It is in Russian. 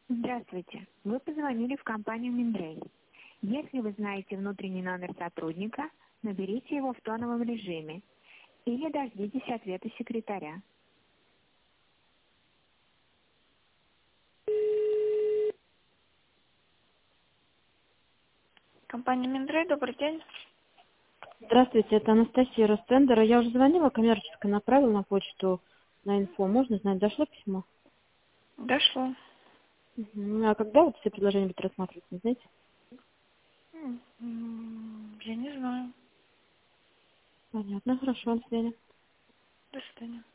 Здравствуйте. Вы позвонили в компанию Миндрей. Если вы знаете внутренний номер сотрудника, наберите его в тоновом режиме или дождитесь ответа секретаря. Компания Миндрей, добрый день. Здравствуйте, это Анастасия Ростендера. Я уже звонила, коммерчески направила на почту на инфо. Можно знать, дошло письмо? Дошло. А когда вот все предложения будут рассматриваться, не знаете? Я не знаю. Понятно, хорошо, до свидания. До свидания.